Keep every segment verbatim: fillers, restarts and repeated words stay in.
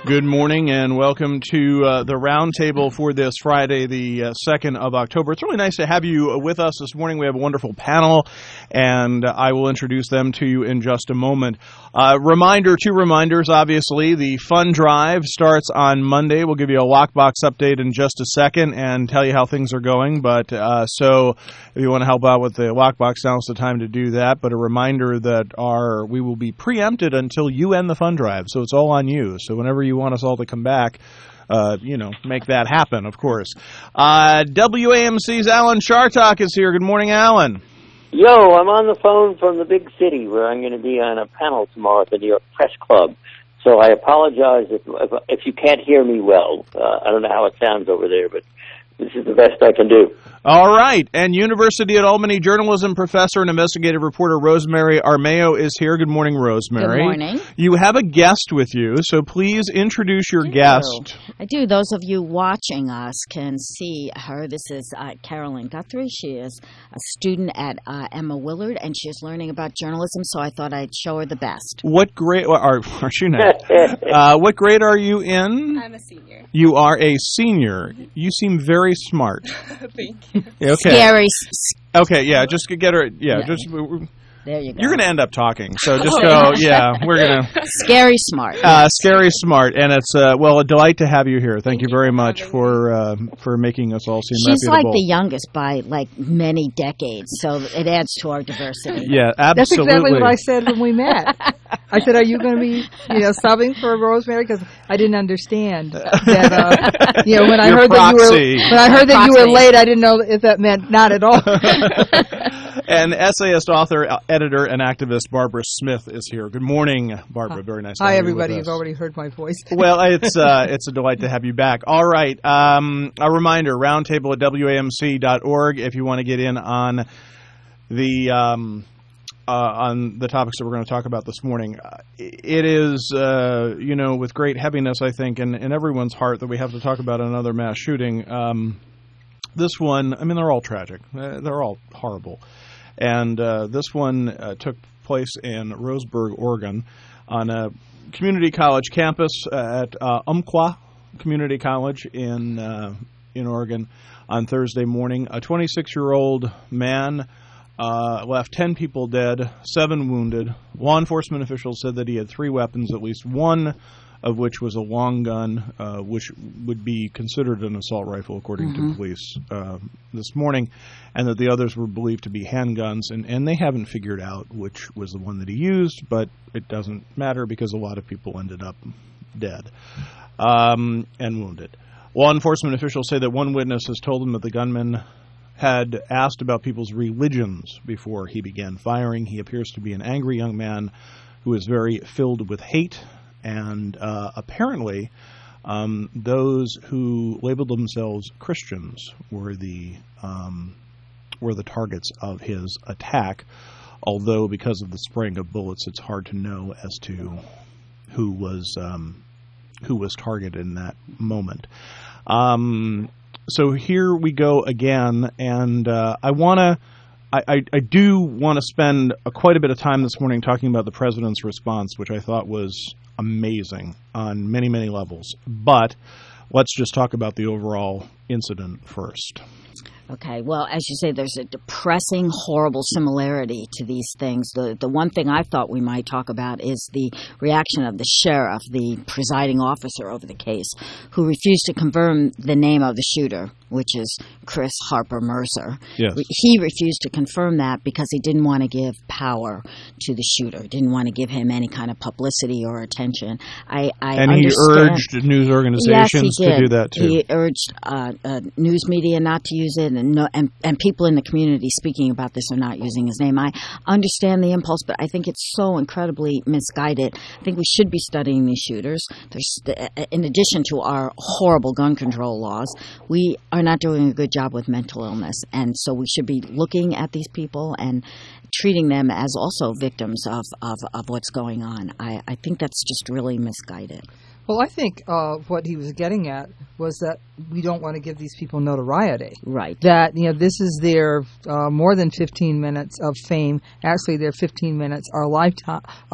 Good morning and welcome to uh, the roundtable for this Friday, the uh, second of October. It's really nice to have you with us this morning. We have a wonderful panel, and I will introduce them to you in just a moment. Uh, reminder, two reminders, obviously. The Fund Drive starts on Monday. We'll give you a lockbox update in just a second and tell you how things are going. But uh, so if you want to help out with the lockbox, now's the time to do that. But a reminder that our we will be preempted until you end the Fund Drive, so it's all on you. So whenever you want us all to come back, uh, you know, make that happen, of course. Uh, W A M C's Alan Chartock is here. Good morning, Alan. Yo, I'm on the phone from the big city where I'm going to be on a panel tomorrow at the New York Press Club. So I apologize if if, if you can't hear me well. Uh, I don't know how it sounds over there, but this is the best I can do. All right. And University at Albany journalism professor and investigative reporter Rosemary Armao is here. Good morning, Rosemary. Good morning. You have a guest with you, so please introduce your I guest. do. I do. Those of you watching us can see her. This is uh, Carolyn Guthrie. She is a student at uh, Emma Willard, and she's learning about journalism, so I thought I'd show her the best. What grade are, are you not? uh, what grade are you in? I'm a senior. You are a senior. You seem very smart. Thank you. Okay. Scary. Okay, yeah, just get her, yeah, Yeah. just, There you go. you're going to end up talking, so just go, yeah, we're going to. Scary smart. Uh, scary smart, and it's, uh, well, a delight to have you here. Thank, Thank you you very for much having for uh, for making us all seem She's like reputable. the youngest by, like, many decades, so it adds to our diversity. Yeah, That's absolutely. exactly what I said when we met. I said, "Are you going to be, you know, subbing for Rosemary?" Because I didn't understand that. Uh, you know, when I Your heard proxy. that you were when I heard that you were Proxy. late, I didn't know if that meant not at all. And essayist, author, uh, editor, and activist Barbara Smith is here. Good morning, Barbara. Very nice to Hi, have you everybody. with You've us. already heard my voice. Well, it's uh, it's a delight to have you back. All right. Um, a reminder, roundtable at W A M C dot org if you want to get in on the um, uh, on the topics that we're going to talk about this morning. Uh, It is, uh, you know, with great heaviness, I think, in, in everyone's heart that we have to talk about another mass shooting. Um, this one, I mean, they're all tragic. Uh, they're all horrible. And uh, this one uh, took place in Roseburg, Oregon, on a community college campus at uh, Umpqua Community College in uh, in Oregon on Thursday morning. A twenty-six-year-old man uh, left ten people dead, seven wounded. Law enforcement officials said that he had three weapons, at least one of which was a long gun, uh, which would be considered an assault rifle, according Mm-hmm. to police uh, this morning, and that the others were believed to be handguns, and, and they haven't figured out which was the one that he used, but it doesn't matter because a lot of people ended up dead um, and wounded. Law enforcement officials say that one witness has told them that the gunman had asked about people's religions before he began firing. He appears to be an angry young man who is very filled with hate, and uh, apparently um, those who labeled themselves Christians were the um, were the targets of his attack, although because of the spraying of bullets, it's hard to know as to who was um, who was targeted in that moment. Um, so here we go again, and uh, I want to I, I, I do want to spend a, quite a bit of time this morning talking about the president's response, which I thought was amazing on many, many levels. But let's just talk about the overall incident first. Okay, well, as you say, there's a depressing, horrible similarity to these things. The the one thing I thought we might talk about is the reaction of the sheriff, the presiding officer over the case, who refused to confirm the name of the shooter, which is Chris Harper Mercer. Yes. He refused to confirm that because he didn't want to give power to the shooter, didn't want to give him any kind of publicity or attention. I, I and understand. he urged news organizations yes, he did. to do that, too. He urged uh, uh, news media not to use it, and, no, and and people in the community speaking about this are not using his name. I understand the impulse, but I think it's so incredibly misguided. I think we should be studying these shooters. There's, in addition to our horrible gun control laws, we are not doing a good job with mental illness, and so we should be looking at these people and treating them as also victims of, of, of what's going on. I, I think that's just really misguided. Well, I think uh, what he was getting at was that we don't want to give these people notoriety. Right. That, you know, this is their uh, more than fifteen minutes of fame. Actually, their fifteen minutes are lifetime, uh,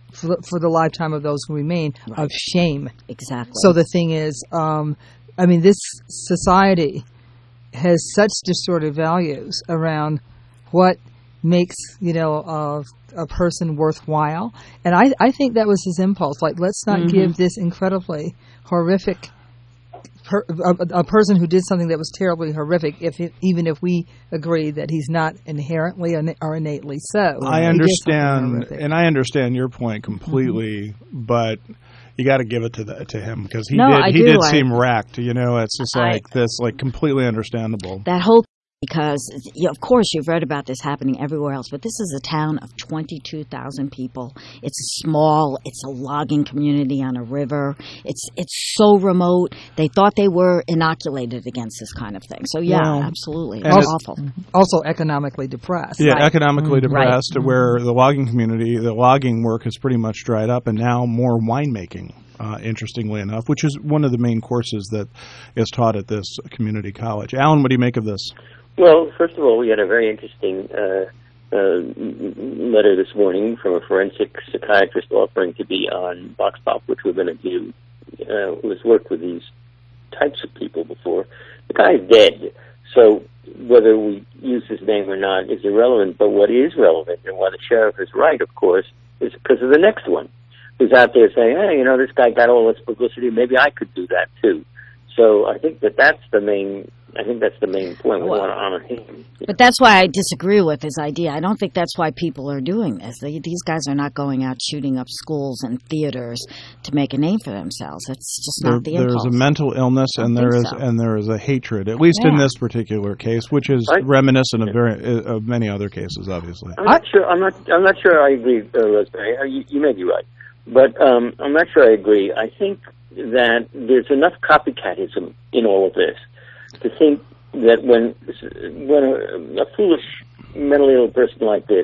for the, for the lifetime of those who remain Right. of shame. Exactly. So the thing is, um, I mean, this society has such distorted values around what makes, you know, uh, a person worthwhile. And I, I think that was his impulse. Like, let's not Mm-hmm. give this incredibly horrific per, a, a person who did something that was terribly horrific, if it, even if we agree that he's not inherently or innately so. I He did something understand, horrific. and I understand your point completely, but you got to give it to the, to him because he No, did I he do. did I- seem wrecked. You know, it's just I- like this, like completely understandable. that whole because yeah, of course you've read about this happening everywhere else, but this is a town of twenty-two thousand people. It's small. It's a logging community on a river. It's it's so remote. They thought they were inoculated against this kind of thing. So yeah, Well, absolutely, and it's it's- awful. Also economically depressed. Yeah, Right. economically Mm, right. depressed, where the logging community, the logging work has pretty much dried up, and now more winemaking. Uh, interestingly enough, which is one of the main courses that is taught at this community college. Alan, what do you make of this? Well, first of all, we had a very interesting uh, uh, letter this morning from a forensic psychiatrist offering to be on Vox Pop, which we're going to do, uh, who has worked with these types of people before. The guy's dead, so whether we use his name or not is irrelevant, but what is relevant, and why the sheriff is right, of course, is because of the next one, who's out there saying, hey, you know, this guy got all this publicity, maybe I could do that too. So I think that that's the main, I think that's the main point. We Well, want to honor him. But that's why I disagree with his idea. I don't think that's why people are doing this. They, these guys are not going out shooting up schools and theaters to make a name for themselves. It's just There, not the there's impulse. a mental illness, I and think there is so. and there is a hatred, at least in Yeah. this particular case, which is Right. reminiscent of very uh, of many other cases, obviously. I'm not sure. I'm not. I'm not sure. I agree, uh, Rosemary. Uh, You, you may be right, but um, I'm not sure I agree. I think that there's enough copycatism in all of this to think that when when a, a foolish mentally ill person like this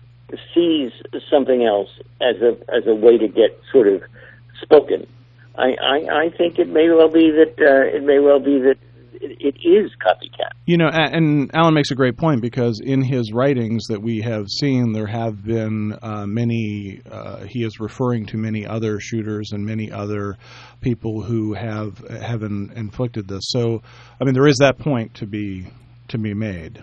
sees something else as a as a way to get sort of spoken, I I, I think it may well be that uh, it may well be that it, it is copycat. You know, a- and Alan makes a great point because in his writings that we have seen, there have been uh, many, uh, he is referring to many other shooters and many other people who have have in, inflicted this. So, I mean, there is that point to be to be made.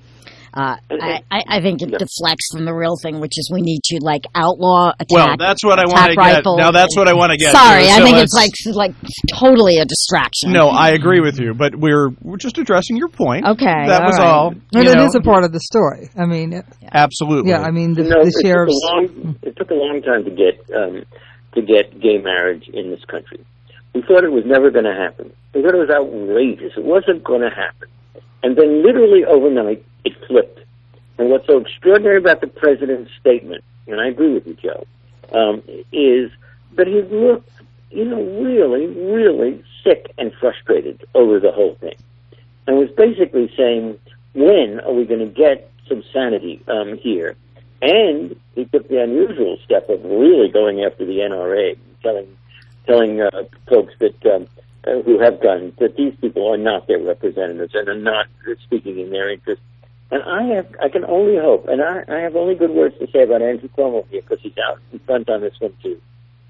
Uh, I, I I think it Yeah. deflects from the real thing, which is we need to like outlaw attack. Well, that's what I attack want to get. rifles Now, that's and- what I want to get. Sorry, to. I So think it's let's- like like totally a distraction. No, I agree with you, but we're we're just addressing your point. Okay, that all was right. all. But you it know. is a part of the story. I mean, Absolutely. yeah, I mean, the, No, the it sheriff's. Took a long, it took a long time to get um, to get gay marriage in this country. We thought it was never going to happen. We thought it was outrageous. It wasn't going to happen. And then literally overnight, it flipped. And what's so extraordinary about the president's statement, and I agree with you, Joe, um, is that he looked, you know, really, really sick and frustrated over the whole thing. And was basically saying, when are we going to get some sanity um, here? And he took the unusual step of really going after the N R A, telling telling uh, folks that um, uh, who have guns that these people are not their representatives and are not speaking in their interest. And I have, I can only hope, and I, I have only good words to say about Andrew Cuomo here because he's out in front on this one too.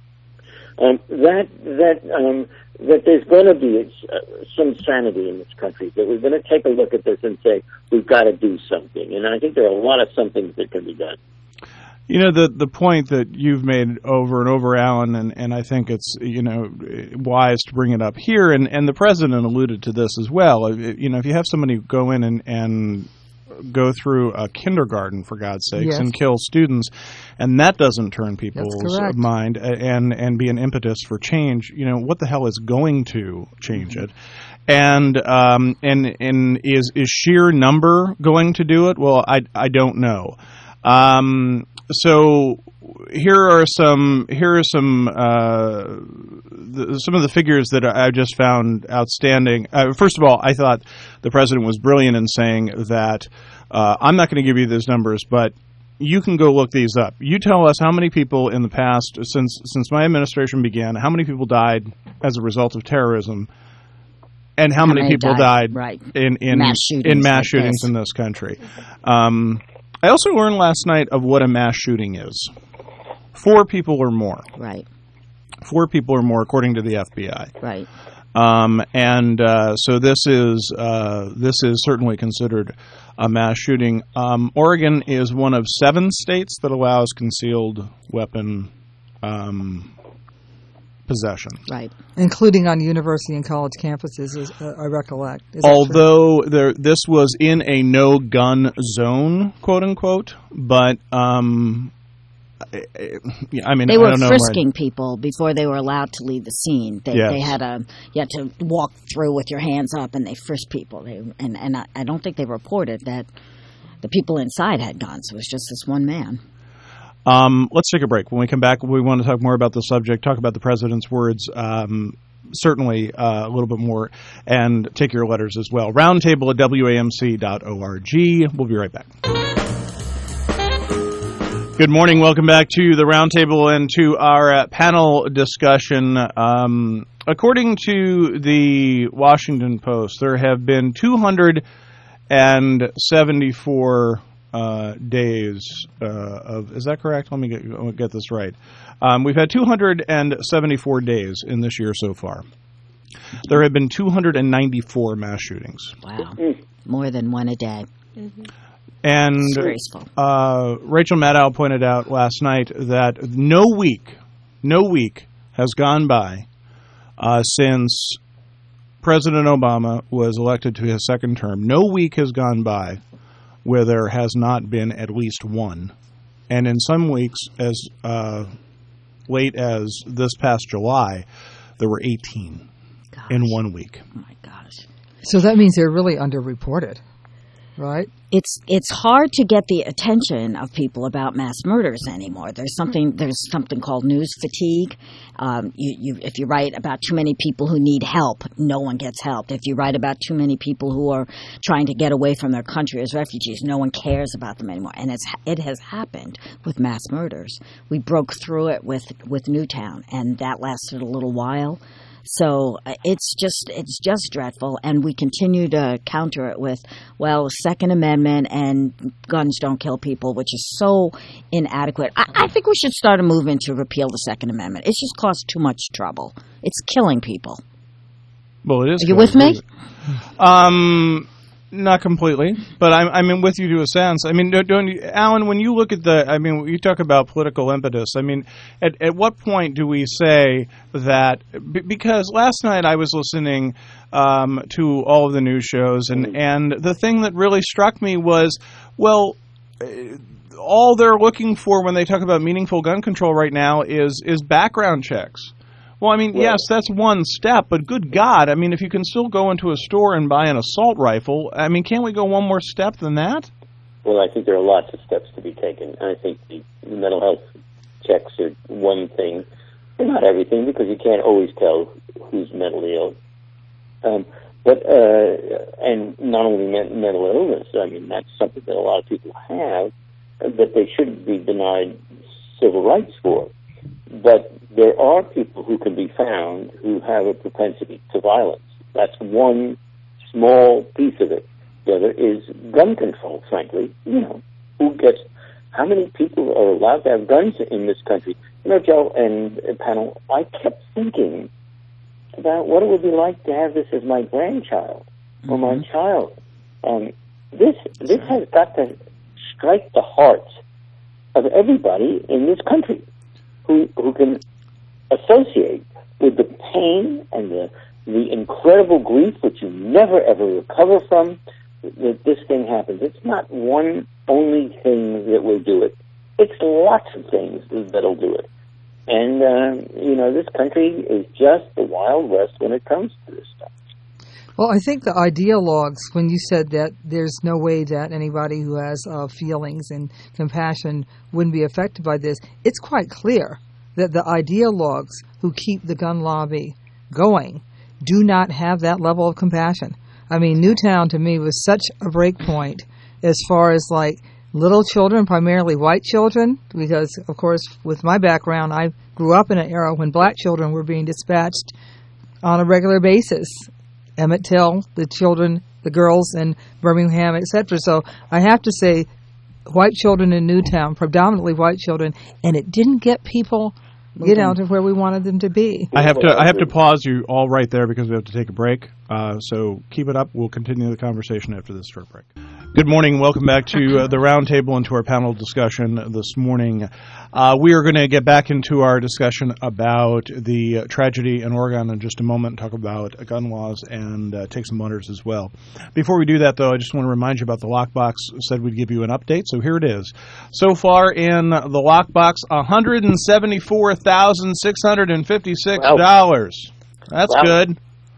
Um, that that um, that there's going to be uh, some sanity in this country. That we're going to take a look at this and say we've got to do something. And I think there are a lot of somethings that can be done. You know, the the point that you've made over and over, Alan, and, and I think it's, you know, wise to bring it up here, and, and the president alluded to this as well. It, you know, if you have somebody go in and, and go through a kindergarten, for God's sakes, Yes. and kill students, and that doesn't turn people's correct. mind and, and be an impetus for change, you know, what the hell is going to change it? And um, and and is is sheer number going to do it? Well, I, I don't know. Um, so here are some here are some uh, the, some of the figures that I just found outstanding. Uh, first of all, I thought the president was brilliant in saying that uh, I'm not going to give you those numbers, but you can go look these up. You tell us how many people in the past, since since my administration began, how many people died as a result of terrorism, and how, How many many people died, died, right. in in Mass shootings in mass like shootings this. in this country. Um, I also learned last night of what a mass shooting is. Four people or more. Right. Four people or more, according to the F B I. Right. Um, and uh, so this is uh, this is certainly considered a mass shooting. Um, Oregon is one of seven states that allows concealed weapon um, possession. Right. Including on university and college campuses, as uh, I recollect. Is that Although there, this was in a no-gun zone, quote unquote, but um, I mean, they I were don't know frisking where, people before they were allowed to leave the scene. They, yes. they had a you had to walk through with your hands up, and they frisked people. They, and and I, I don't think they reported that the people inside had guns. It was just this one man. Um, let's take a break. When we come back, we want to talk more about the subject, talk about the president's words, um, certainly uh, a little bit more, and take your letters as well. Roundtable at W A M C dot org. We'll be right back. Good morning. Welcome back to the Roundtable and to our uh, panel discussion. Um, according to the Washington Post, there have been two hundred seventy-four uh, days uh, of. Is that correct? Let me get, let me get this right. Um, we've had two hundred seventy-four days in this year so far. There have been two hundred ninety-four mass shootings. Wow, more than one a day. Mm-hmm. And uh, Rachel Maddow pointed out last night that no week, no week has gone by uh, since President Obama was elected to his second term. No week has gone by where there has not been at least one. And in some weeks, as uh, late as this past July, there were eighteen gosh. In one week. Oh, my gosh. So that means they're really underreported, right? It's it's hard to get the attention of people about mass murders anymore. There's something there's something called news fatigue. Um, you, you, if you write about too many people who need help, no one gets help. If you write about too many people who are trying to get away from their country as refugees, no one cares about them anymore. And it's it has happened with mass murders. We broke through it with with Newtown, and that lasted a little while. So it's just it's just dreadful, and we continue to counter it with, well, Second Amendment and guns don't kill people, which is so inadequate. I, I think we should start a movement to repeal the Second Amendment. It's just caused too much trouble. It's killing people. Well, it is. Are you with me? Um, not completely, but I'm I'm with you to a sense. I mean, don't, don't you, Alan? When you look at the, I mean, you talk about political impetus. I mean, at at what point do we say that? B- because last night I was listening um, to all of the news shows, and and the thing that really struck me was, well, all they're looking for when they talk about meaningful gun control right now is is background checks. Well, I mean, well, yes, that's one step, but good God, I mean, if you can still go into a store and buy an assault rifle, I mean, can't we go one more step than that? Well, I think there are lots of steps to be taken. I think the mental health checks are one thing, but not everything, because you can't always tell who's mentally ill. Um, but, uh, and not only men- mental illness, I mean, that's something that a lot of people have, that they shouldn't be denied civil rights for. But there are people who can be found who have a propensity to violence. That's one small piece of it. The other is gun control, frankly. You know, who gets, how many people are allowed to have guns in this country? You know, Joe and panel, I kept thinking about what it would be like to have this as my grandchild or my mm-hmm. child. Um, this this has got to strike the hearts of everybody in this country who who can associate with the pain and the the incredible grief which you never ever recover from that this thing happens. It's not one only thing that will do it. It's lots of things that'll do it. And, uh, you know, this country is just the Wild West when it comes to this stuff. Well, I think the ideologues, when you said that there's no way that anybody who has uh, feelings and compassion wouldn't be affected by this, it's quite clear that the ideologues who keep the gun lobby going do not have that level of compassion. I mean, Newtown to me was such a break point as far as like little children, primarily white children, because, of course, with my background, I grew up in an era when black children were being dispatched on a regular basis. Emmett Till, the children, the girls in Birmingham, et cetera. So I have to say, white children in Newtown, predominantly white children, and it didn't get people, you know, to where we wanted them to be. I have to I have to pause you all right there because we have to take a break. Uh, so keep it up. We'll continue the conversation after this short break. Good morning. Welcome back to uh, the roundtable and to our panel discussion this morning. Uh, we are going to get back into our discussion about the uh, tragedy in Oregon in just a moment, talk about uh, gun laws, and uh, take some wonders as well. Before we do that, though, I just want to remind you about the Lockbox. Said we'd give you an update, so here it is. So far in the Lockbox, one hundred seventy-four thousand six hundred fifty-six dollars. Wow. That's wow. good.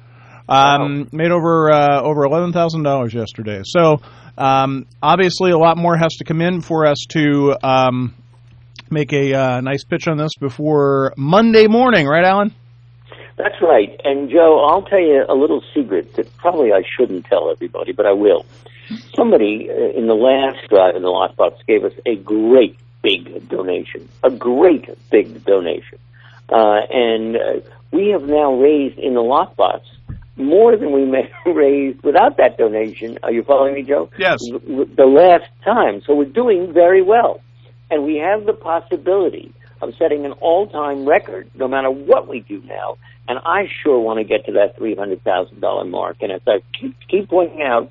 Um, wow. Made over uh, over eleven thousand dollars yesterday. So um, obviously a lot more has to come in for us to um, make a uh, nice pitch on this before Monday morning, right, Alan? That's right. And, Joe, I'll tell you a little secret that probably I shouldn't tell everybody, but I will. Somebody uh, in the last drive in the Lockbox gave us a great big donation, a great big donation. Uh, and uh, we have now raised in the Lockbox more than we may have raised without that donation. Are you following me, Joe? Yes. The last time. So we're doing very well. And we have the possibility of setting an all-time record no matter what we do now. And I sure want to get to that three hundred thousand dollars mark. And as I keep, keep pointing out,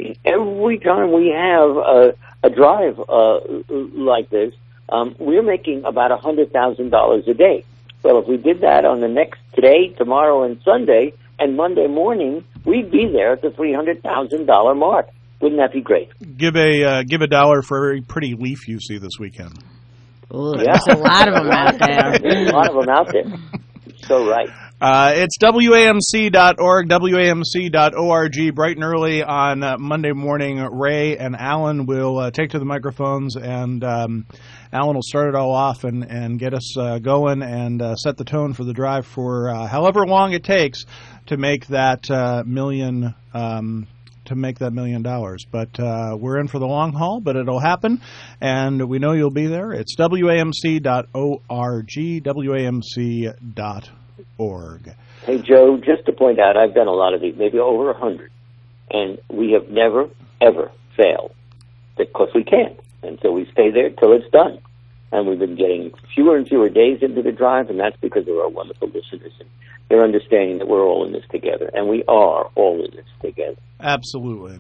every time we have a, a drive uh, like this, um, we're making about one hundred thousand dollars a day. Well, if we did that on the next today, tomorrow, and Sunday, and Monday morning, we'd be there at the three hundred thousand dollars mark. Wouldn't that be great? Give a uh, give a dollar for every pretty leaf you see this weekend. Ooh, yeah. There's a lot of them out there. There's a lot of them out there. So right. Uh, it's W A M C dot org, W A M C dot org, bright and early on uh, Monday morning. Ray and Alan will uh, take to the microphones, and um, Alan will start it all off and, and get us uh, going and uh, set the tone for the drive for uh, however long it takes to make that uh, million um, to make that million dollars. But uh, we're in for the long haul, but it'll happen, and we know you'll be there. It's W A M C dot org, W A M C dot org. Hey, Joe, just to point out, I've done a lot of these, maybe over a hundred, and we have never, ever failed, because we can't. And so we stay there till it's done. And we've been getting fewer and fewer days into the drive, and that's because of our wonderful listeners and their understanding that we're all in this together. And we are all in this together. Absolutely.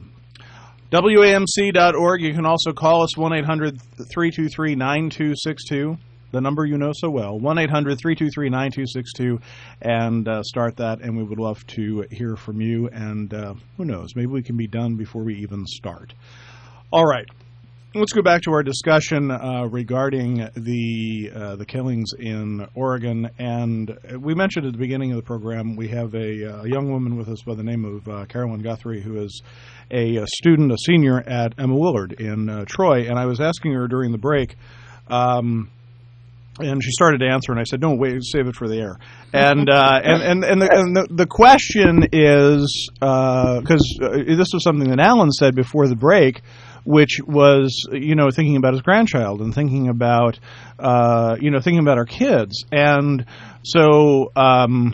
W A M C dot org. You can also call us one eight hundred three two three nine two six two, the number you know so well, one eight hundred three two three nine two six two, and uh, start that, and we would love to hear from you. And uh, who knows, maybe we can be done before we even start. All right. Let's go back to our discussion uh, regarding the uh, the killings in Oregon. And we mentioned at the beginning of the program, we have a, a young woman with us by the name of uh, Carolyn Guthrie, who is a, a student, a senior at Emma Willard in uh, Troy. And I was asking her during the break, um, and she started to answer, and I said, no, wait, save it for the air. And uh, and, and, and, the, and the, the question is, because uh, uh, this was something that Alan said before the break, which was, you know, thinking about his grandchild and thinking about, uh, you know, thinking about our kids. And so um,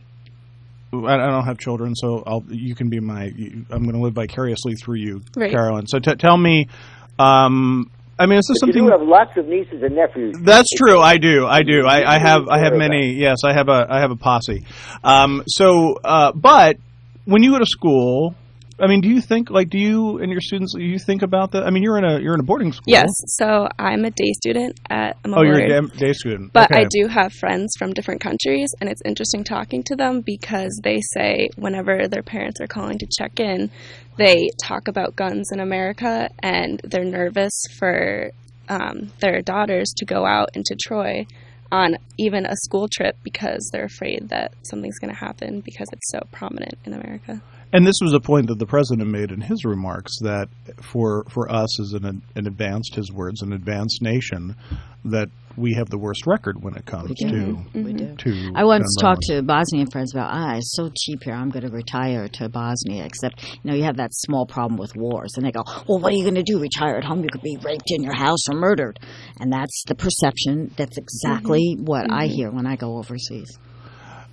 I, I don't have children, so I'll, you can be my, I'm going to live vicariously through you, right. Carolyn. So t- tell me, um, I mean, is this but something? You do have lots of nieces and nephews. That's true. I do. I do. I, I have. I have many. Yes, I have a. I have a posse. Um, so, uh, but when you go to school, I mean, do you think, like, do you and your students, do you think about that? I mean, you're in a you're in a boarding school. Yes. So I'm a day student at Emma Oh, Willard, you're a day student. But okay. I do have friends from different countries, and it's interesting talking to them because they say whenever their parents are calling to check in, they talk about guns in America, and they're nervous for um, their daughters to go out into Troy on even a school trip because they're afraid that something's going to happen because it's so prominent in America. And this was a point that the president made in his remarks, that for for us as an, an advanced, his words, an advanced nation, that we have the worst record when it comes to mm-hmm. we do. to. I once talked to Bosnian friends about, ah, it's so cheap here, I'm going to retire to Bosnia, except, you know, you have that small problem with wars. And they go, well, what are you going to do? Retire at home? You could be raped in your house or murdered. And that's the perception. That's exactly mm-hmm. what mm-hmm. I hear when I go overseas.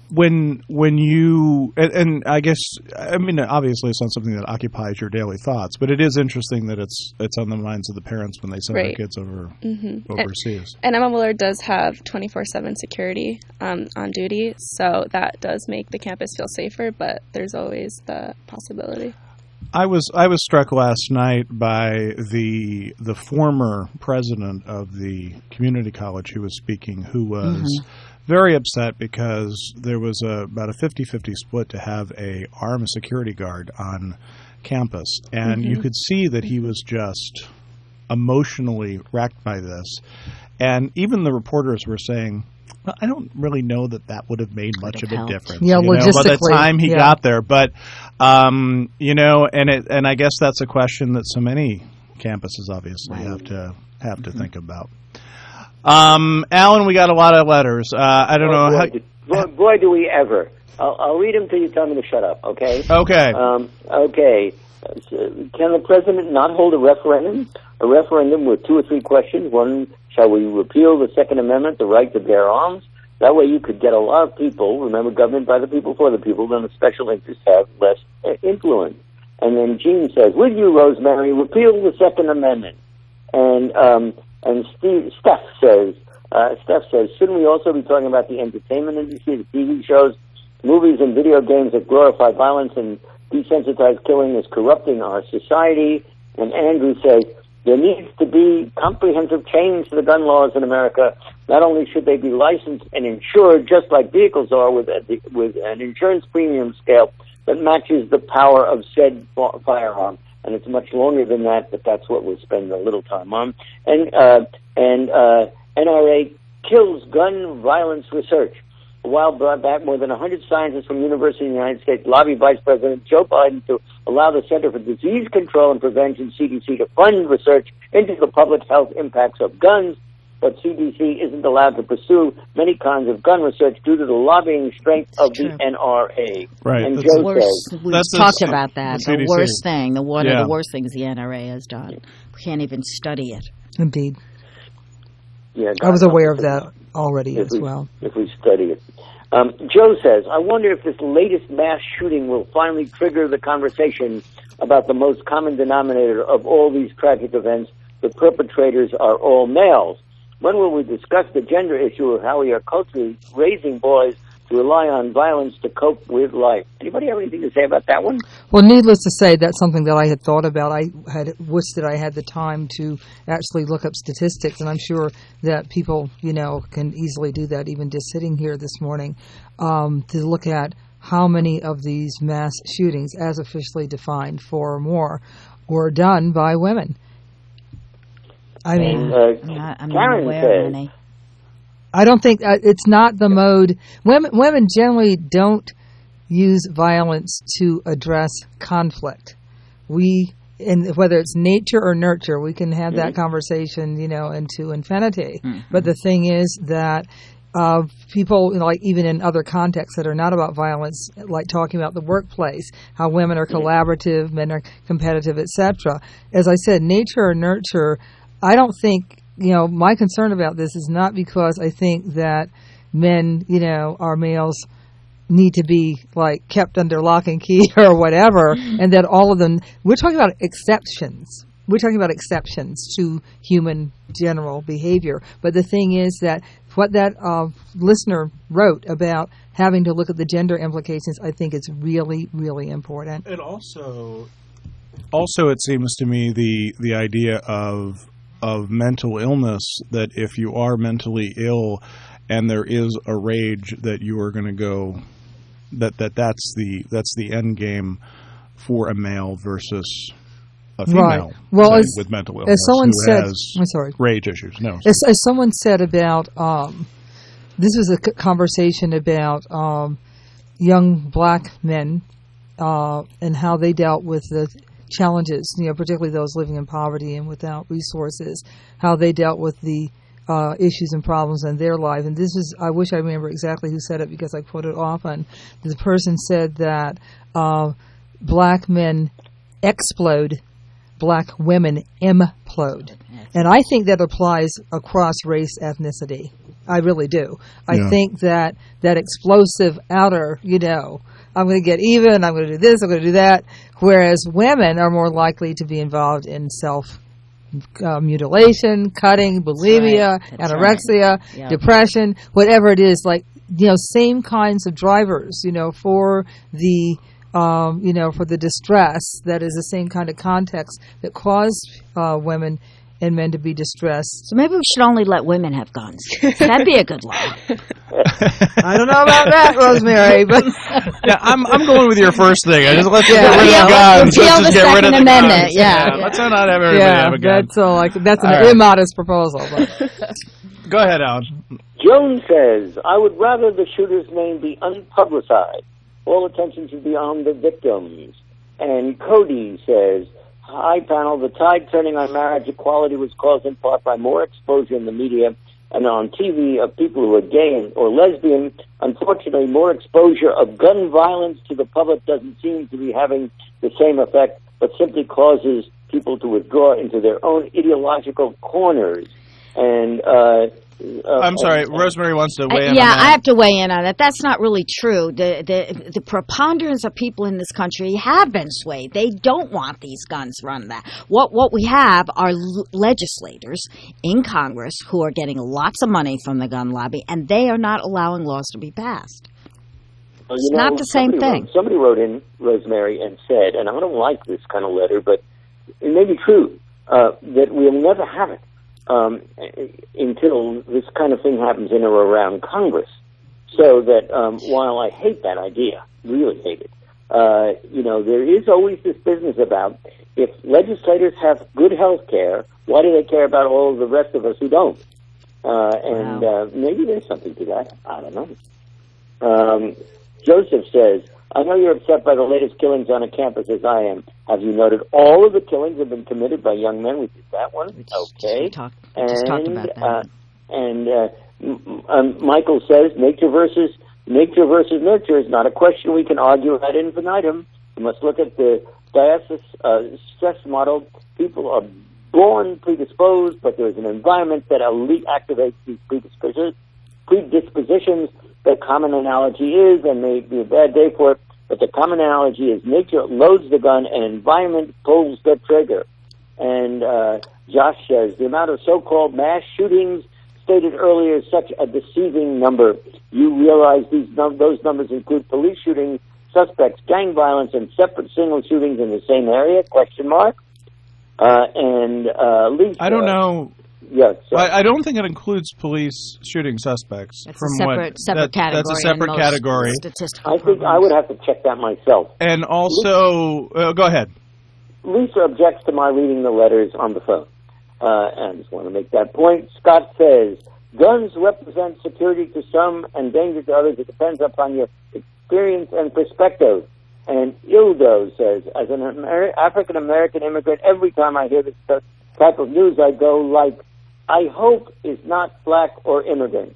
when when you and, and I guess I mean obviously it's not something that occupies your daily thoughts, but it is interesting that it's it's on the minds of the parents when they send Right. their kids over Mm-hmm. overseas. And, and Emma Willard does have twenty-four seven security um, on duty, so that does make the campus feel safer, but there's always the possibility. I was I was struck last night by the the former president of the community college who was speaking, who was mm-hmm. very upset because there was a, about a fifty-fifty split to have a armed security guard on campus, and mm-hmm. you could see that he was just emotionally wrecked by this. And even the reporters were saying, well, I don't really know that that would have made much of a helped. difference. Yeah, you know, logistically. by the time he yeah. got there. But, um, you know, and it, and I guess that's a question that so many campuses obviously right. have to have to mm-hmm. think about. Um, Alan, we got a lot of letters. Uh, I don't boy, know. Boy, how, do, boy, boy, do we ever. I'll, I'll read them till you tell me to shut up, okay? Okay. Um, okay. Can the president not hold a referendum? A referendum with two or three questions. One, shall we repeal the Second Amendment, the right to bear arms? That way you could get a lot of people, remember, government by the people, for the people, then the special interests have less influence. And then Gene says, with you, Rosemary, repeal the Second Amendment. And um, and Steve, Steph says, uh, Steph says, shouldn't we also be talking about the entertainment industry, the T V shows, movies and video games that glorify violence and desensitized killing is corrupting our society? And Andrew says, there needs to be comprehensive change to the gun laws in America. Not only should they be licensed and insured just like vehicles are with a, with an insurance premium scale that matches the power of said firearm. And it's much longer than that, but that's what we'll spend a little time on. And uh, and uh, N R A kills gun violence research. A while back, more than one hundred scientists from universities in the United States lobbied Vice President Joe Biden to allow the Center for Disease Control and Prevention, C D C, to fund research into the public health impacts of guns. But C D C isn't allowed to pursue many kinds of gun research due to the lobbying strength That's of true. the N R A. Right. And That's Joe worst, says, we've That's the- talked about that. the The, C D C. worst thing, the one Yeah. of the worst things the N R A has done. We can't even study it. Indeed. yeah, I was God aware knows of that already if as we, well. if we study it. Um, Joe says, I wonder if this latest mass shooting will finally trigger the conversation about the most common denominator of all these tragic events. The perpetrators are all males. When will we discuss the gender issue of how we are culturally raising boys to rely on violence to cope with life? Anybody have anything to say about that one? Well, needless to say, that's something that I had thought about. I had wished that I had the time to actually look up statistics, and I'm sure that people, you know, can easily do that, even just sitting here this morning, um, to look at how many of these mass shootings, as officially defined, four or more, were done by women. I mean, And, uh, I'm not, I'm not Karen aware says, of any. I don't think uh, it's not the mode. Women, women generally don't use violence to address conflict. We, and whether it's nature or nurture, we can have that Mm-hmm. conversation, you know, into infinity. Mm-hmm. But the thing is that uh, people, you know, like even in other contexts that are not about violence, like talking about the workplace, how women are collaborative, men are competitive, et cetera. As I said, nature or nurture. I don't think, you know, my concern about this is not because I think that men, you know, our males need to be like kept under lock and key or whatever, and that all of them, we're talking about exceptions. We're talking about exceptions to human general behavior. But the thing is that what that uh, listener wrote about having to look at the gender implications, I think is really, really important. And also, also it seems to me the the idea of of mental illness, that if you are mentally ill and there is a rage, that you are going to go, that, that that's the that's the end game for a male versus a female, Right. Well, say, as- with mental illness As someone who said, has I'm sorry. rage issues. No, As, as someone said about, um, this was a c- conversation about um, young black men uh, and how they dealt with the challenges, you know, particularly those living in poverty and without resources, how they dealt with the uh, issues and problems in their life. And this is, I wish I remember exactly who said it because I quote it often. The person said that uh, black men explode, black women implode. And I think that applies across race, ethnicity. I really do. I Yeah. think that that explosive outer, you know, I'm going to get even, I'm going to do this, I'm going to do that, whereas women are more likely to be involved in self uh, mutilation, cutting, bulimia, That's right. That's anorexia, right. Yep. depression, whatever it is, like, you know, same kinds of drivers, you know, for the, um, you know, for the distress that is the same kind of context that cause uh, women and men to be distressed. So maybe we should only let women have guns. That'd be a good law. I don't know about that, Rosemary, but Yeah, I'm I'm going with your first thing. I just let's Yeah. get rid Repeal- of guns. repeal Let's the just get rid of Second the Amendment, guns. yeah. Let's not have everybody yeah, have a gun. that's all. Like that's an All right. immodest proposal. But. Go ahead, Alan. Joan says, I would rather the shooter's name be unpublicized. All attention should be on the victims. And Cody says, hi, panel. The tide turning on marriage equality was caused in part by more exposure in the media and on T V of people who are gay or lesbian. Unfortunately, more exposure of gun violence to the public doesn't seem to be having the same effect, but simply causes people to withdraw into their own ideological corners. And uh, uh, I'm sorry, and- Rosemary wants to weigh Uh, in yeah, on that. I have to weigh in on that. That's not really true. The, the the preponderance of people in this country have been swayed. They don't want these guns run that. What what we have are l- legislators in Congress who are getting lots of money from the gun lobby, and they are not allowing laws to be passed. Well, It's you know, not the same somebody thing. Wrote, somebody wrote in, Rosemary, and said, and I don't like this kind of letter, but it may be true, uh, that we'll never have it um, until this kind of thing happens in or around Congress. So that um, while I hate that idea, really hate it, uh, you know, there is always this business about if legislators have good health care, why do they care about all of the rest of us who don't? Uh, and Wow. uh, maybe there's something to that. I don't know. Um, Joseph says, I know you're upset by the latest killings on a campus as I am. Have you noted all of the killings have been committed by young men? We did that one. We just- Okay. we talked- we just talked about that. Uh, and uh, m- um, Michael says, nature versus nature versus nurture is not a question we can argue ad infinitum. We must look at the diastasis uh, stress model. People are born predisposed, but there's an environment that elite activates these predispositions. predispositions. The common analogy is, and may be a bad day for it, but the common analogy is nature loads the gun and environment pulls the trigger. And uh, Josh says, the amount of so-called mass shootings stated earlier is such a deceiving number. You realize these num- those numbers include police shootings, suspects, gang violence, and separate single shootings in the same area? Question mark. Uh, and uh, Lisa, I don't know. Yes. Yeah, I, I don't think it includes police shooting suspects. That's from a separate what, separate that- category. That's a in separate most category. Statistical I think I programs. would have to check that myself. And also, uh, go ahead. Lisa objects to my reading the letters on the phone. Uh, and I just want to make that point. Scott says, guns represent security to some and danger to others. It depends upon your experience and perspective. And Ildo says, as an Amer- African-American immigrant, every time I hear this type of news, I go like, I hope is not black or immigrant.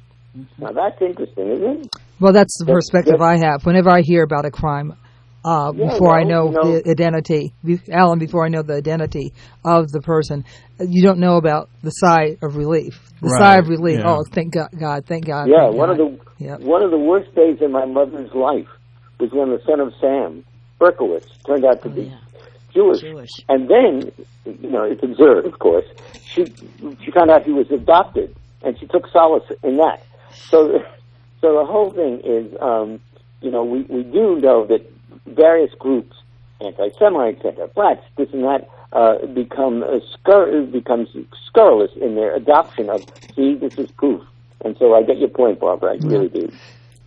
Now that's interesting, isn't it? Well, that's the Yes, perspective yes. I have. Whenever I hear about a crime, uh, Yeah, before I well, know you know- the identity, be- Alan, before I know the identity of the person, you don't know about the sigh of relief. The Right, sigh of relief. yeah. Oh, thank God! God thank God. Yeah, thank one God. of the Yep. one of the worst days in my mother's life was when the son of Sam, Berkowitz, turned out to be yeah. Jewish. Jewish. And then, you know, it's absurd, of course. She she found out he was adopted, and she took solace in that. So, so the whole thing is, um, you know, we we do know that various groups, anti-Semites, anti-blacks, this and that, uh, become uh, scur- becomes scurrilous in their adoption of. See, this is proof. And so I get your point, Barbara. I really do.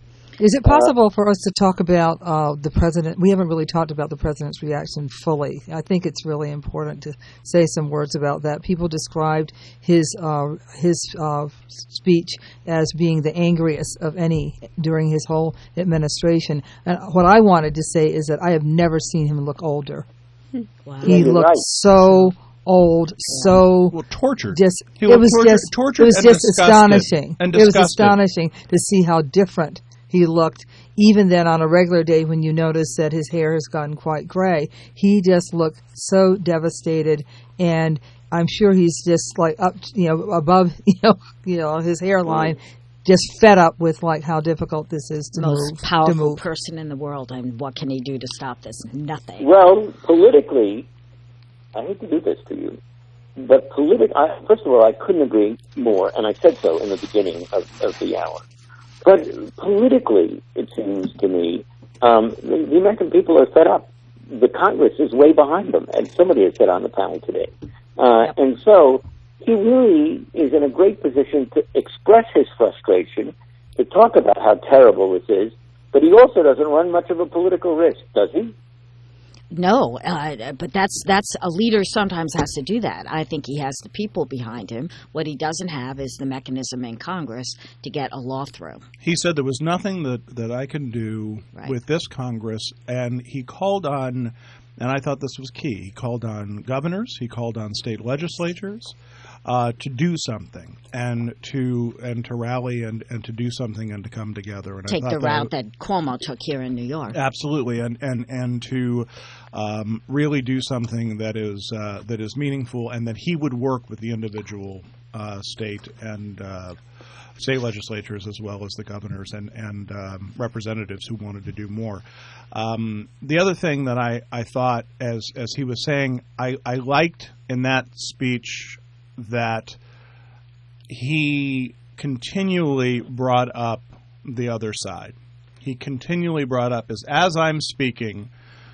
Is it possible for us to talk about uh, the president? We haven't really talked about the president's reaction fully. I think it's really important to say some words about that. People described his uh, his uh, speech as being the angriest of any during his whole administration. And what I wanted to say is that I have never seen him look older. Wow. He you're looked right. so old, so Well, tortured. just He it looked was tortured- just tortured it was and just disgusted. astonishing. And it was disgusted. astonishing to see how different he looked. Even then, on a regular day, when you notice that his hair has gotten quite gray, he just looked so devastated. And I'm sure he's just like up, you know, above, you know, you know, his hairline, just fed up with like how difficult this is to Most move. powerful to move. person in the world, and what can he do to stop this? Nothing. Well, politically, I hate to do this to you, but politi- I, first of all, I couldn't agree more, and I said so in the beginning of, of the hour. But politically, it seems to me, um, the, the American people are fed up. The Congress is way behind them, as somebody has said on the panel today. Uh, Yep. And so he really is in a great position to express his frustration, to talk about how terrible this is, but he also doesn't run much of a political risk, does he? No, uh, but that's that's a leader sometimes has to do that. I think he has the people behind him. What he doesn't have is the mechanism in Congress to get a law through. He said there was nothing that, that I can do Right. with this Congress, and he called on, and I thought this was key, he called on governors, he called on state legislatures uh, to do something and to and to rally and, and to do something and to come together. And Take I the thought route that, that Cuomo took here in New York. absolutely, and and and to um, really do something that is uh, that is meaningful, and that he would work with the individual uh, state and uh, state legislatures as well as the governors and and um, representatives who wanted to do more. Um, the other thing that I, I thought, as as he was saying, I, I liked in that speech that he continually brought up the other side. He continually brought up, as as I'm speaking,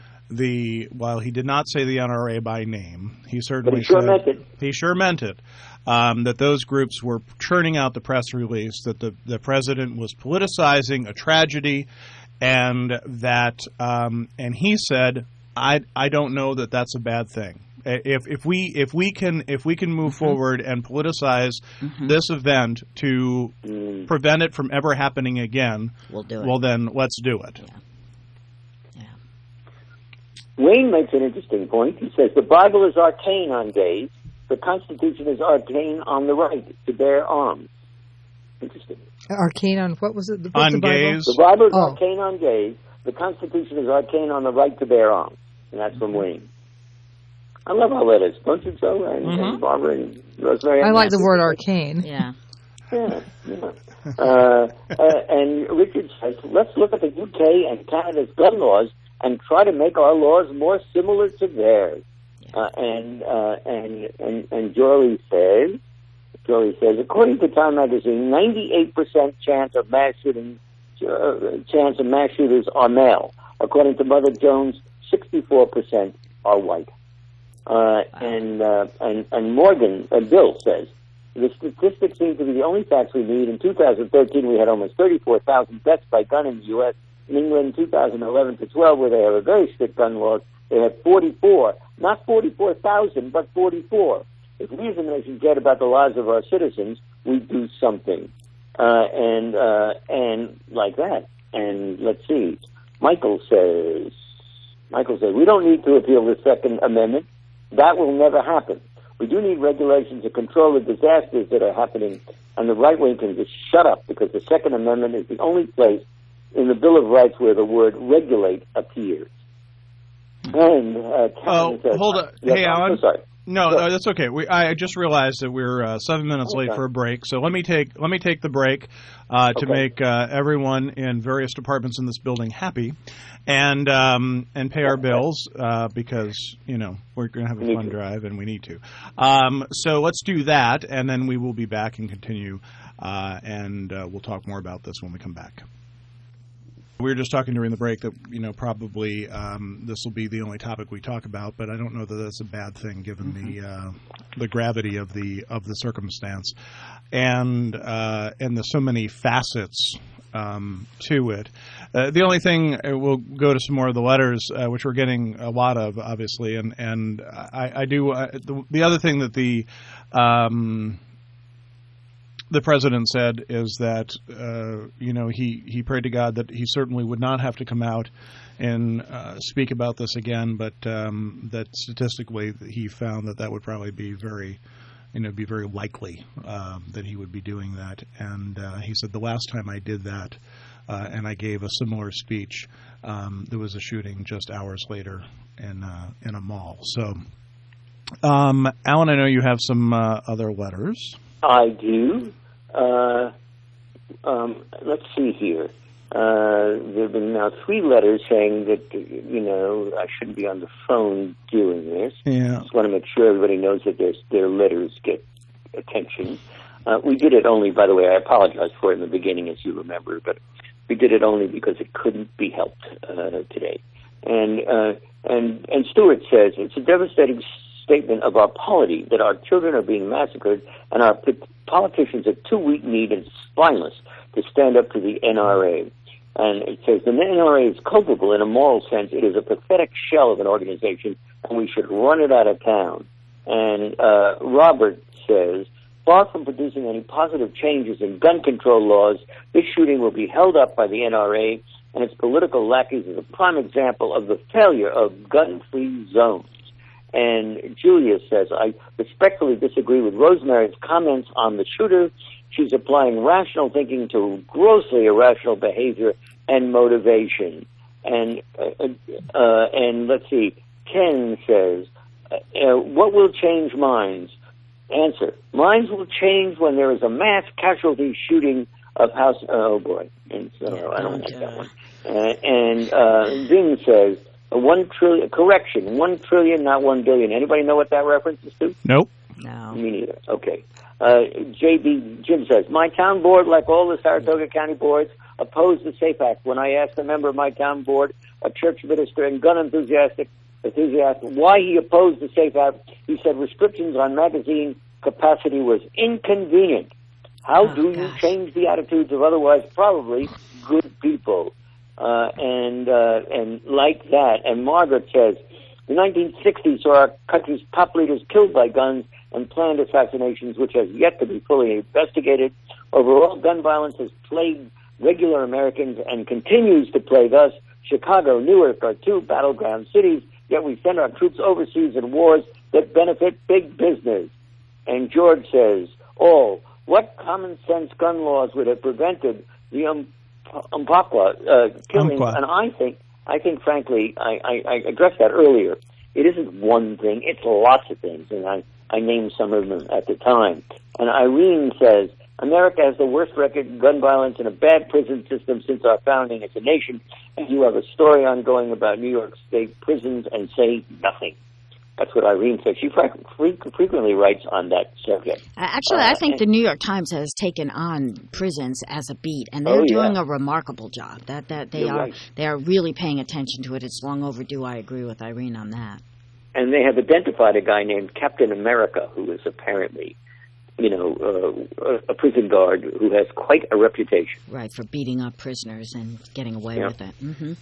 the while he did not say the N R A by name, he certainly But he sure said, meant it. He sure meant it. Um, that those groups were churning out the press release that the, the president was politicizing a tragedy, and that um, and he said, I I don't know that that's a bad thing. If if we if we can if we can move Mm-hmm. forward and politicize mm-hmm. this event to Mm. prevent it from ever happening again, We'll do it. well then let's do it. Yeah. Yeah. Wayne makes an interesting point. He says the Bible is arcane on gays. The Constitution is arcane on the right to bear arms. Interesting. Arcane on what was it? What's On the Bible? gays. The Bible is Oh. arcane on gays. The Constitution is arcane on the right to bear arms. And that's from Wayne. I love our letters, don't you, Joe? And, Mm-hmm. and Barbara and Rosemary. I like the word arcane. Yeah. Yeah, yeah. Uh, uh, and Richard says, let's look at the U K and Canada's gun laws and try to make our laws more similar to theirs. Uh, and, uh, and and and Jory says, Jory says, according to Time Magazine, ninety-eight percent chance of mass shootings, uh, chance of mass shooters are male. According to Mother Jones, sixty-four percent are white. Uh, and, uh, and and Morgan uh, Bill says, the statistics seem to be the only facts we need. In two thousand thirteen, we had almost thirty-four thousand deaths by gun in the U S. In England, two thousand eleven to twelve, where they have a very strict gun laws, they had forty-four. Not forty-four thousand, but forty-four. If we as a nation cared about the lives of our citizens, we'd do something. Uh, and, uh, and like that. And let's see. Michael says, Michael says, we don't need to appeal the Second Amendment. That will never happen. We do need regulations to control the disasters that are happening, and the right wing can just shut up, because the Second Amendment is the only place in the Bill of Rights where the word regulate appears. And uh, Oh, says, hold on. Yes, Hey, I'm Alan. so sorry. No, Sure. no, that's okay. We, I just realized that we're uh, seven minutes late Okay. for a break, so let me take let me take the break uh, to Okay. make uh, everyone in various departments in this building happy, and um, and pay our bills uh, because you know we're going to have a Me fun too. drive and we need to. Um, so let's do that, and then we will be back and continue, uh, and uh, we'll talk more about this when we come back. We were just talking during the break that, you know, probably um, this will be the only topic we talk about, but I don't know that that's a bad thing given mm-hmm. the uh, the gravity of the of the circumstance, and uh, and there's so many facets um, to it. Uh, the only thing uh, we'll go to some more of the letters, uh, which we're getting a lot of, obviously, and and I, I do uh, the, the other thing that the um, the president said is that, uh, you know, he, he prayed to God that he certainly would not have to come out and uh, speak about this again, but um, that statistically he found that that would probably be very, you know, be very likely um, that he would be doing that. And uh, he said, the last time I did that uh, and I gave a similar speech, um, there was a shooting just hours later in uh, in a mall. So Um, Alan, I know you have some uh, other letters. I do. Uh, um, let's see here. Uh, there have been now three letters saying that, you know, I shouldn't be on the phone doing this. Yeah. Just want to make sure everybody knows that their, their letters get attention. Uh, we did it only, by the way, I apologize for it in the beginning, as you remember, but we did it only because it couldn't be helped uh, today. And, uh, and, and Stewart says, it's a devastating statement of our polity that our children are being massacred and our p- politicians are too weak-kneed and spineless to stand up to the N R A. And it says the N R A is culpable in a moral sense. It is a pathetic shell of an organization, and we should run it out of town. And uh, Robert says, far from producing any positive changes in gun control laws, this shooting will be held up by the N R A and its political lackeys as a prime example of the failure of gun-free zones. And Julia says, I respectfully disagree with Rosemary's comments on the shooter. She's applying rational thinking to grossly irrational behavior and motivation. And uh, uh, and let's see, Ken says, uh, what will change minds? Answer, minds will change when there is a mass casualty shooting of house. Oh, boy. And so I don't like that one. Uh, and uh, Bing says, one trillion, correction, one trillion, not one billion. Anybody know what that references to? Nope. No. Me neither. Okay. Uh, J B Jim says, my town board, like all the Saratoga County boards, opposed the SAFE Act. When I asked a member of my town board, a church minister and gun enthusiastic, enthusiast, why he opposed the SAFE Act, he said restrictions on magazine capacity was inconvenient. How oh, do you gosh. change the attitudes of otherwise probably good people? Uh, and uh, and like that. And Margaret says, the nineteen sixties saw our country's top leaders killed by guns and planned assassinations, which has yet to be fully investigated. Overall, gun violence has plagued regular Americans and continues to plague us. Chicago, Newark are two battleground cities, yet we send our troops overseas in wars that benefit big business. And George says, oh, what common sense gun laws would have prevented the um, Umpqua uh, killing? Umpqua. And I think, I think, frankly, I, I, I addressed that earlier. It isn't one thing; it's lots of things, and I, I named some of them at the time. And Irene says, America has the worst record in gun violence and a bad prison system since our founding as a nation. And you have a story ongoing about New York State prisons and say nothing. That's what Irene says. She frequently writes on that subject. Actually, uh, I think the New York Times has taken on prisons as a beat, and they're oh, yeah. doing a remarkable job. That that they You're are right. they are really paying attention to it. It's long overdue. I agree with Irene on that. And they have identified a guy named Captain America, who is apparently, you know, uh, a prison guard who has quite a reputation. Right, for beating up prisoners and getting away Yeah. with it. Mm-hmm.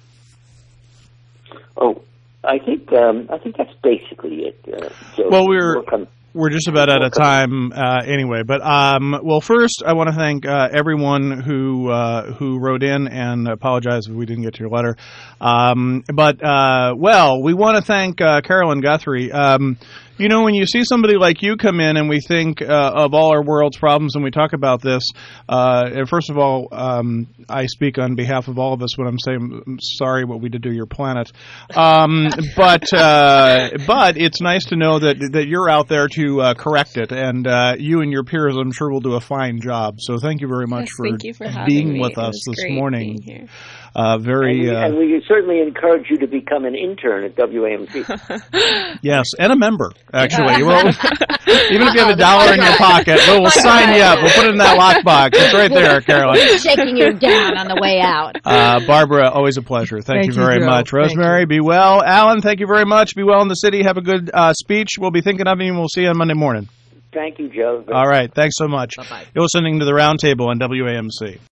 Oh. I think um, I think that's basically it. Uh, so Well, we're come, we're just about out of time uh, anyway. But um, well, first I want to thank uh, everyone who uh, who wrote in and apologize if we didn't get to your letter. Um, but uh, well, we want to thank uh, Carolyn Guthrie. Um, You know, when you see somebody like you come in and we think uh, of all our world's problems and we talk about this, uh, and first of all, um, I speak on behalf of all of us when I'm saying I'm sorry what we did to your planet. Um, but uh, but it's nice to know that that you're out there to uh, correct it, and uh, you and your peers, I'm sure, will do a fine job. So thank you very much Yes, for, thank you for having being me. with It us was this great morning. being here. Uh, very and, we, uh, and we certainly encourage you to become an intern at W A M C. yes, and a member. Actually, well, even if you have a dollar in your pocket, we'll, we'll sign you up. We'll put it in that lockbox. It's right there, Caroline. Shaking you down on the way out. Uh, Barbara, always a pleasure. Thank, Thank you very you, Joe. much. Thank Rosemary, be well. Alan, thank you very much. Be well in the city. Have a good uh, speech. We'll be thinking of you, and we'll see you on Monday morning. Thank you, Joe. All right. Thanks so much. Bye-bye. You're listening to the Roundtable on W A M C.